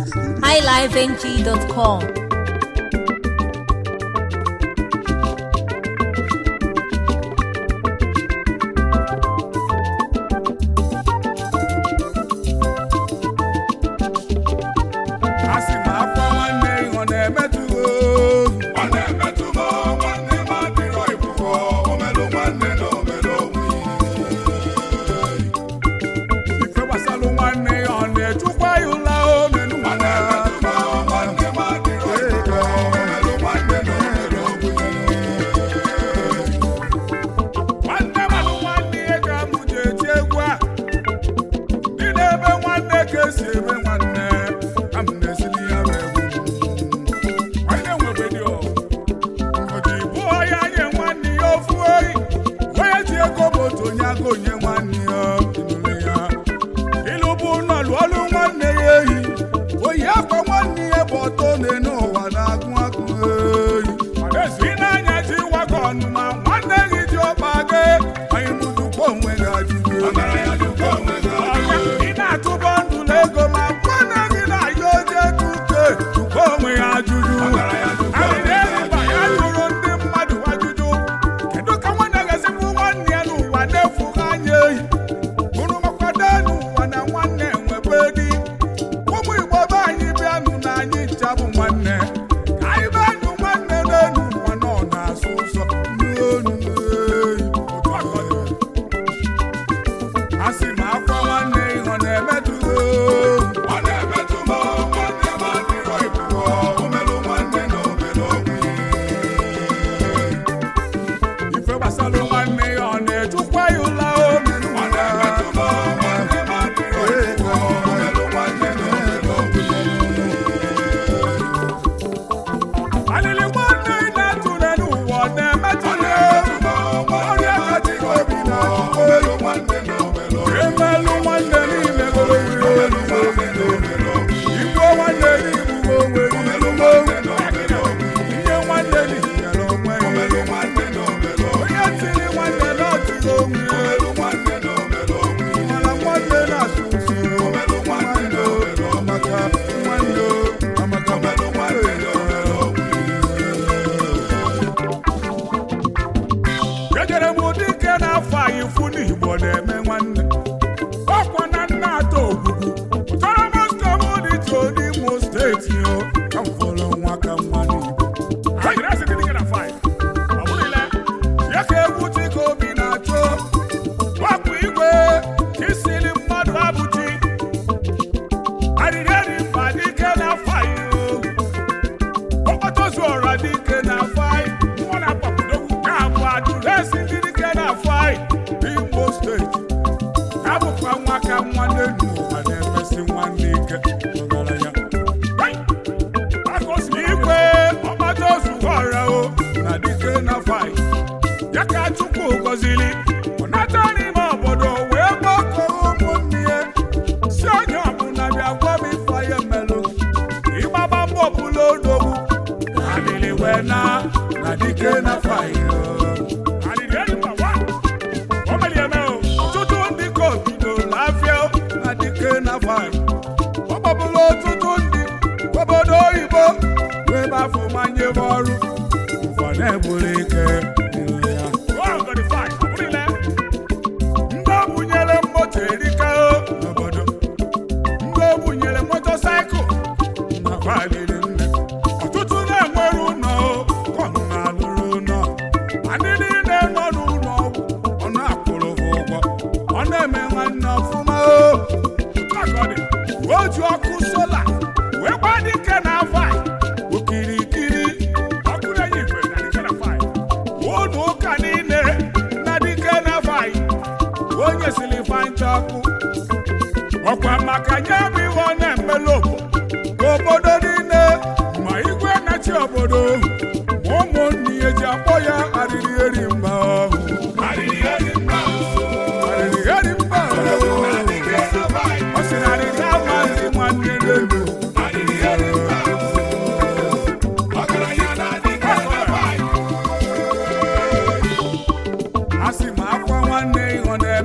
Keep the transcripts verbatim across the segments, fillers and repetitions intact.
high life n g dot com.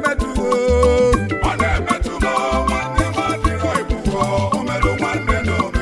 One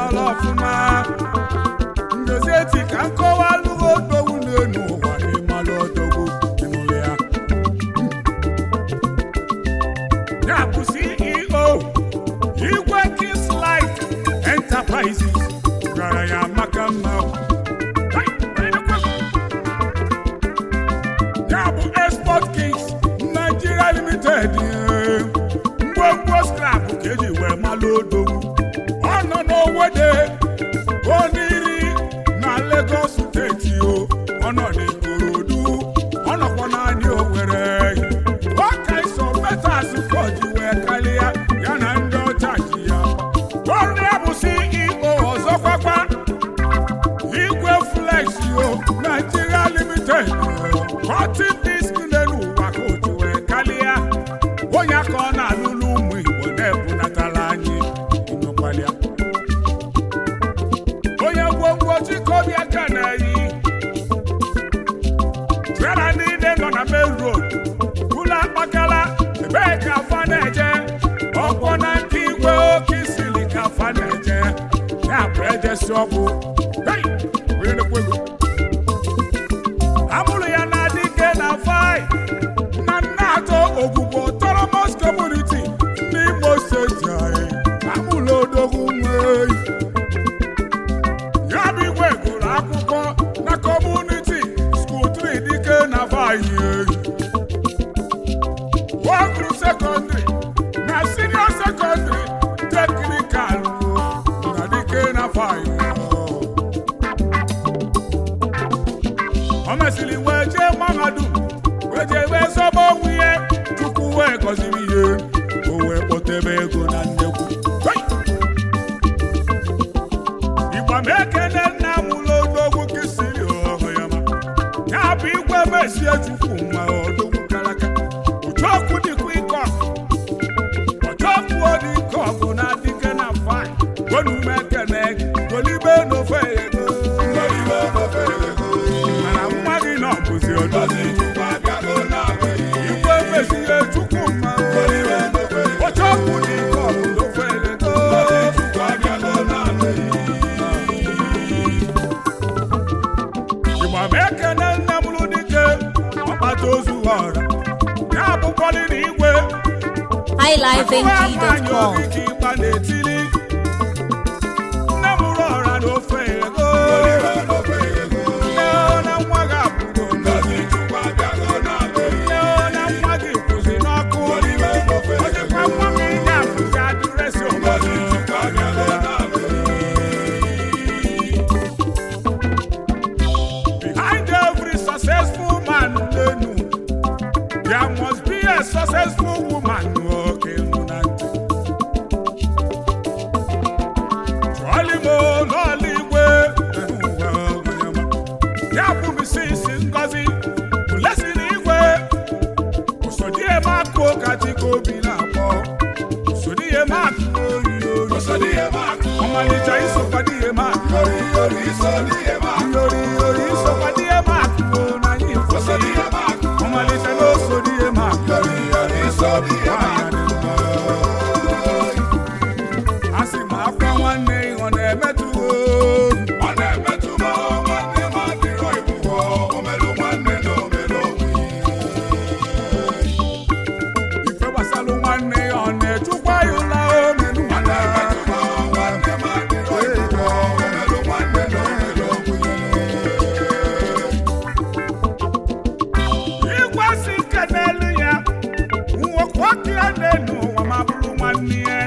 mala ọfụma ndozi eti ka nkọwa alụghị odogwu n'elu ụwa ịmala odogwu ịnụrụ ya ya bụ C E O Igwe Kingslight Enterprises gara ya maka mma ya bụ Export Kings Nigeria Limited ngwongwo scrap ka eji wee mala odogwu ọ nọ n'Owode Oniri na Lagos steeti o ọ nọ n'Ikorodu ọ nọkwa n'anya Owerri ọka iso metas ka o ji wee karịa ya na ndị ọcha ji ya ọrụ ya bụ C E O ọzọkwakwa Igwe Flex o Nigeria Limited cotton disk n'elu ụwa ka o ji wee karịa onye aka ọ na-alụlụ ụmụ Igbo na-ebunatala anyị ịnọkwalịa onye gwongwo chikọbịa ka na-eyi trela niile nọ na main road ụlọ akpakala ebee ka afa na-eje ọkwọ na nke igwe oke isili ka afa na-eje ya bụ ejesi ọgwụ hey! onye na-ekwu ego amụrụ ya na dike na fai na nna atọ Ogwugwu Autonomous Community n'Imo steeti anyị amụrụ odogwu nwee ya bụ igwe gụrụ akwụkwọ na Community School three dike na fai Wagru Secondary na Senior Secondary Technical na dike na fai o mesịrị wee jee mahadum wee jee wee zọba onwe ya Chukwu wee gọziri ihe o wee kpọtebe ego na nnekwu Igba m ekele nna m ụlọ odogwu kisiri ọhụ ya ma ya bụ igwe mesie Chukwu ma odogwu kalaka ụchọkwu dịkwa ike ọkụ ọchọkwu odi ike ọgụ na dike na fai gonu m ekele golibe n'ofe ego mana nwa gị na ọbụzi odogwu igwe mesie Chukwu ma ọchọkwu dị ike ọgụ n'ofe ego Igba m ekele nna m lụ dike ọkpata ozu ọra ya bụkwalị na igwe high life N G dot com. ogige ịgba na-etili nne m lụ ọra n'ofe ego nne na nwa gị abụgo nne na nwa gị kwụzi n'ọkụ o jikwa nwa m inye abụzi adịresi obodo Behind every successful man, there must be a successful woman. Okay, Charlie Mo, Lolly, way. Yapu, Missus Ngozi, Leslie, way. So, dear Marco, Katiko, Bilabo. So, dear Marco, so, dear Marco, Omalita is so, dear Marco, so, dear Marco, so, dear Marco, so, dear Marco, Omalita no, so, dear Marco, so, dear Marco. I see my friend one day on the metro, on the metro, one day, my dear, I will go, Omelo, one day, no, Melo. If I was alone one day on the two by you, love me, one day, one day, my dear, I will go, Omelo, one day, no, Melo. You was in Canalia, who walk walking and then no, I'm a blue one near.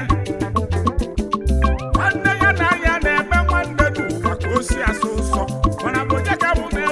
One day, and I am a one day, do a cozy as so. When I put a cabo, I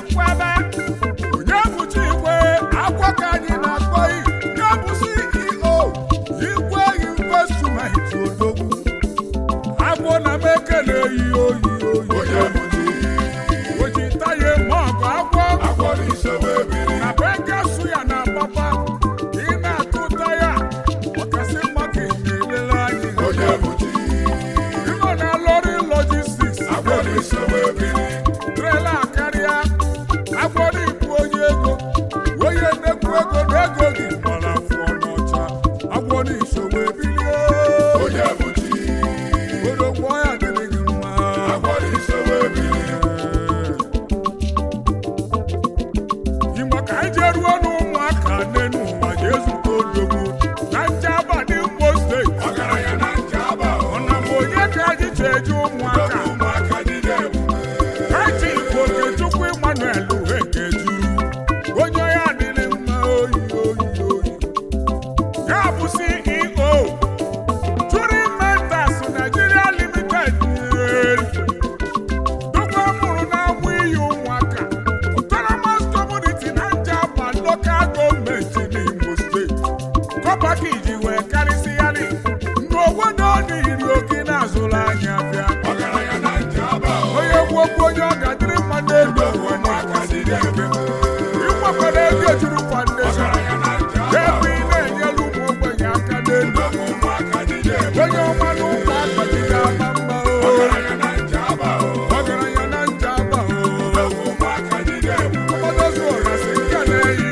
walk out in a boy, Yabu C E O, you were invest to my to I wanna make a lay, yo, yo, yo, what you tie mog, I walk, I want is a baby, I beg a sweet and a papa, in a two tire, what I say, Marking, the line, oh, yeah, you know, now, Lorry Logistics, I want is a baby, Trela Carrier, I want it for you. Oye nekwu ego n'ego gị mara afọ n'ọcha agwọ n'iso wee bilie onye bụ chi odogwu ọya dịrị gị mma zụrụ anya bịa onye gwokwu onye ọ ga-adịrị mma n'elu ụwa ịgbakwara ego ejuru foundation ebe ị na-enyere ụmụ ogbenye aka n'elu onye ọma n'ụlọ akpatịrị ama mma ọgaranya na nje aba ọdọzụ ọrasị nke na-eyi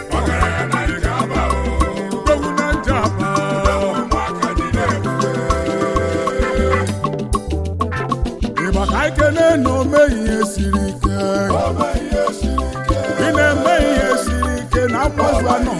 mgbewu na nje aba ịma ka ikene na ome ihe siri ike ị na-eme ihe siri ike na mmazu anọ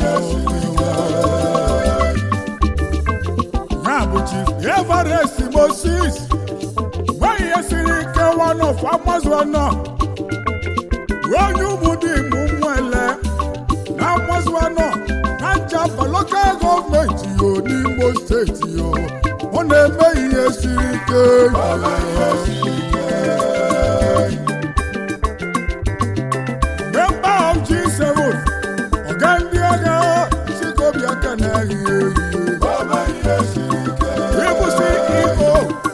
ya bụ Chief Everest Moses nwe ihe siri ike one of ammazu anọ onye ụmụdịmụ nwele na ammazu anọ na Njaba local gọọmenti yo n'Imo steeti yo ọ na-eme ihe siri ike member of G seven ọga ndị agha Chikobiaka na-eyi ịbụ C E O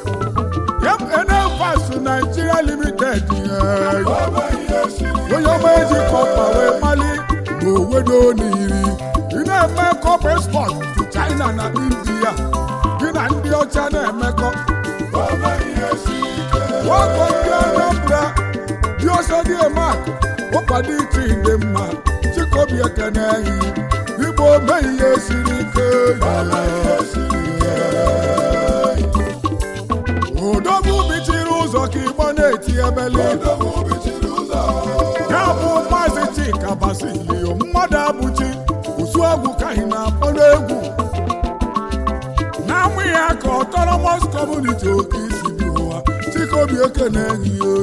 Enevas Nigeria Limited onye ọma eji kọpa wee mali n'Owedo n'iri ị na-eme kọpa export to China na India gị na ndị ọcha na-emekọ ọkọ ndị Anambra dị ọsọ dị emakụ ụkwado iche dị mma Chikobiaka na-eyi igbo ome ihe siri ike odogwu bichiri ụzọ ka igbo na-eti ebele ya bụ Maazị Chika Basilio mmadụ abụchi Usuagwu ka ị na-akpọ n'egwu na-amụ ya ka autonomous community oke isi dị ụwa Chikobiaka na-enyi oyi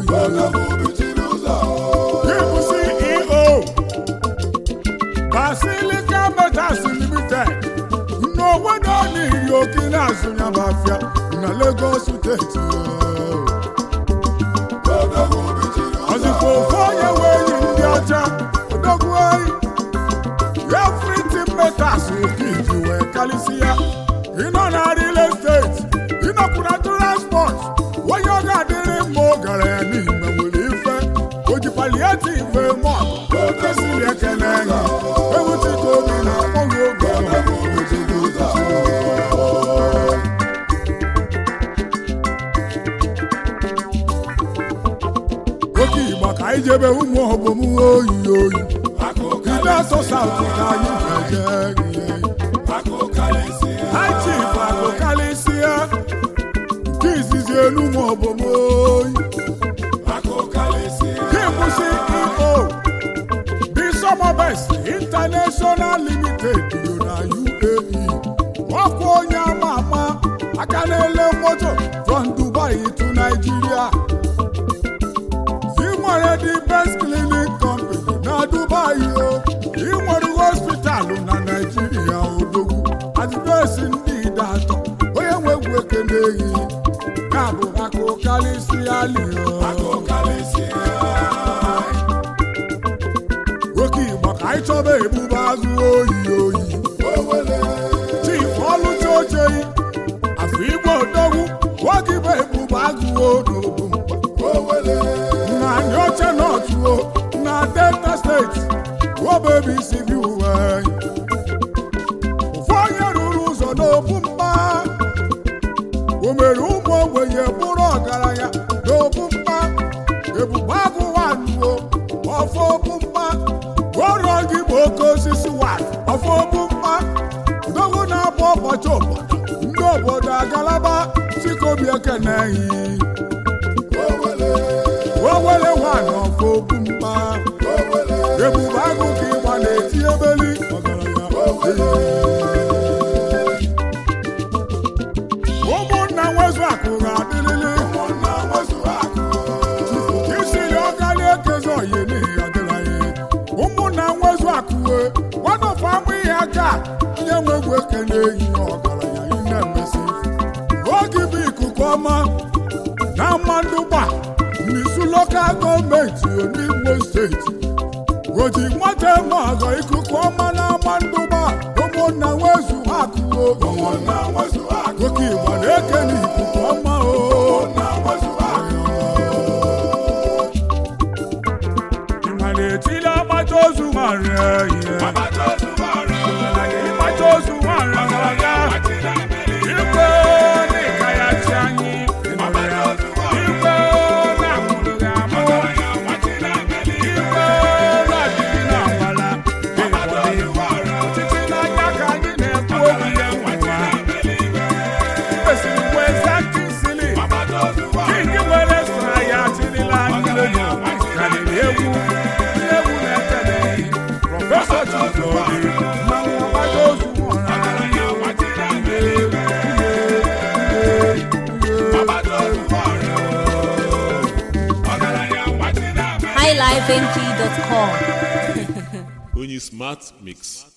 ịbụ C E O Basilica Metals Limited n'Owedo n'iri oke na-azụ ya bụ afịa na Lagos steeti ọzịkwa ofe onye wee yi ndị ọcha odogwu eyi everything metals oke iji wee kalịsịa ịnọ na real estate ịnọkwu na transport onye ọ ga-adịrị mma ọ gara ya n'ime nwere ife o ji palliative eme ọgụ oke siri ekele enyi ewuchite obi na akpọghị oge oke Igbo ka anyị jebe ụmụ ọbọm oyi oyi ndị asọ South ka anyị ga-eje High Chief akụkalịsịa nke izizi elu ụmụ ọbọm oyi Chief C E O Bisomobes International Limited yo na U A E ọkwa onye ama ama aka na-ele moto from Dubai to Nigeria ị nwere the best clinic company na Dubai o ị nwere hospital na Nigeria odogwu adịresi ndị ide atọ onye nwegwu ekene ehi ya bụ akụkalịsịa lio oke Igbo ka anyị chọba ebube azụ oyi oyi Chief Ọlụchi Ocheyi afọ Igbo odogwu nwoke bụ ebube azụ odobu na anyị oche n'otuo na Delta steeti obebi isi gị uwe ụfọ onye ruru ụzọ n'obu mkpa o mere ụmụ ogbenye bụrụ ọgaranya n'obu mkpa ebube agụ nwanuo ọfọ obu mkpa ọrụ gị bụ oke osisi wa ọfọ obu mkpa udogwu na-abụ ụbọchị obodo ndị obodo agalaba Chikobiaka na-eyi owele nwanyị ọfọ obu mkpa ebube agụ ka ịgba na-eti ebeli ọgaranya ụmụnna nwezu akụ ga-adịrịrị isiri ọgali ekezi oyi n'ihi adịraghị ụmụnna nwezu akụwe nwanọfọ amụ ihe aka onye nwegwu ekene eyi ọgaranya ị na-emesi oge bụ ikuku ọma na Mmandụgba n'Isu lokal gọọmenti n'Imo steeti oji nwata eme ọgọ ikuku ọma na Mmandụgba ụmụnna nwezu akụwe oke Igbo na-eke n'ikuku ọma o highlifeng dot com. Only Smart Mix.